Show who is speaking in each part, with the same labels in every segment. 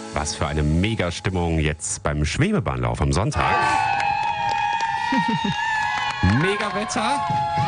Speaker 1: Was für eine Mega-Stimmung jetzt beim Schwebebahnlauf am Sonntag. Mega Wetter,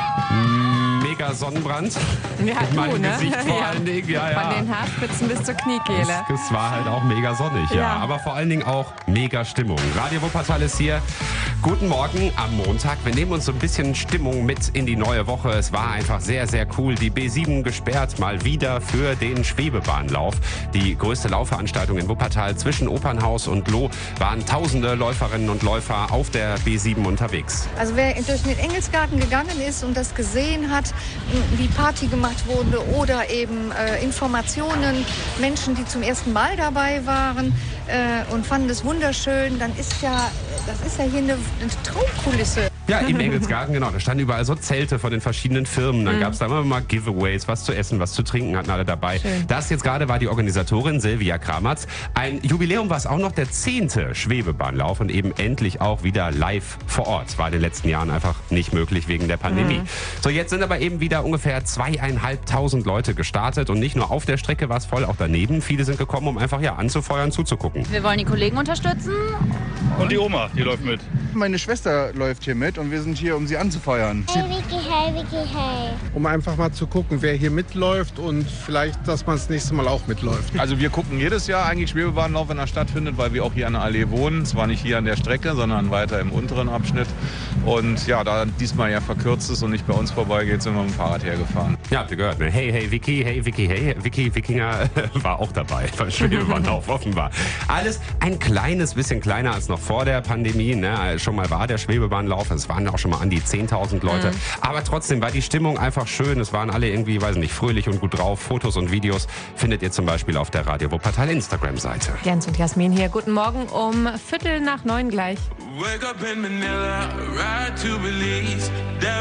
Speaker 1: mega Sonnenbrand.
Speaker 2: Ja,
Speaker 1: in meinem Gesicht vor
Speaker 2: ja.
Speaker 1: allen Dingen. Ja, ja.
Speaker 2: Von den Haarspitzen bis zur Kniekehle.
Speaker 1: Es war halt auch mega sonnig, ja. Aber vor allen Dingen auch mega Stimmung. Radio Wuppertal ist hier. Guten Morgen am Montag. Wir nehmen uns so ein bisschen Stimmung mit in die neue Woche. Es war einfach sehr, sehr cool. Die B7 gesperrt mal wieder für den Schwebebahnlauf. Die größte Laufveranstaltung in Wuppertal zwischen Opernhaus und Loh waren tausende Läuferinnen und Läufer auf der B7 unterwegs.
Speaker 3: Also wer durch den Engelsgarten gegangen ist und das gesehen hat, wie Party gemacht wurde oder eben Informationen, Menschen, die zum ersten Mal dabei waren und fanden es wunderschön, dann das ist ja hier eine Traumkulisse.
Speaker 1: Ja, im Engelsgarten, genau. Da standen überall so Zelte von den verschiedenen Firmen. Dann gab es da immer mal Giveaways, was zu essen, was zu trinken, hatten alle dabei.
Speaker 2: Schön.
Speaker 1: Das jetzt gerade war die Organisatorin Silvia Kramatz. Ein Jubiläum war es auch noch, der 10. Schwebebahnlauf und eben endlich auch wieder live vor Ort. War in den letzten Jahren einfach nicht möglich wegen der Pandemie. So, jetzt sind aber eben wieder ungefähr 2.500 Leute gestartet und nicht nur auf der Strecke war es voll, auch daneben. Viele sind gekommen, um einfach anzufeuern, zuzugucken.
Speaker 4: Wir wollen die Kollegen unterstützen.
Speaker 5: Und die Oma, die läuft mit.
Speaker 6: Meine Schwester läuft hier mit und wir sind hier, um sie anzufeuern.
Speaker 7: Hey Vicky, hey Vicky, hey.
Speaker 8: Um einfach mal zu gucken, wer hier mitläuft und vielleicht, dass man das nächste Mal auch mitläuft.
Speaker 5: Also wir gucken jedes Jahr eigentlich Schwebebahnlauf, wenn er stattfindet, weil wir auch hier an der Allee wohnen. Zwar nicht hier an der Strecke, sondern weiter im unteren Abschnitt. Und ja, da diesmal ja verkürzt ist und nicht bei uns vorbeigeht, sind wir mit dem Fahrrad hergefahren.
Speaker 1: Ja, habt ihr gehört, ne? Hey, hey, Vicky, hey, Vicky, hey. Vicky Wikinger war auch dabei beim Schwebebahnlauf, offenbar. Alles ein kleines bisschen kleiner als noch vor der Pandemie. Ne? Schon mal war der Schwebebahnlauf, es waren auch schon mal an die 10.000 Leute. Aber trotzdem war die Stimmung einfach schön. Es waren alle irgendwie, weiß nicht, fröhlich und gut drauf. Fotos und Videos findet ihr zum Beispiel auf der Radio Wuppertal Instagram-Seite.
Speaker 2: Jens und Jasmin hier. Guten Morgen um 8:45 gleich.
Speaker 9: Wake up in Manila, ride to Belize.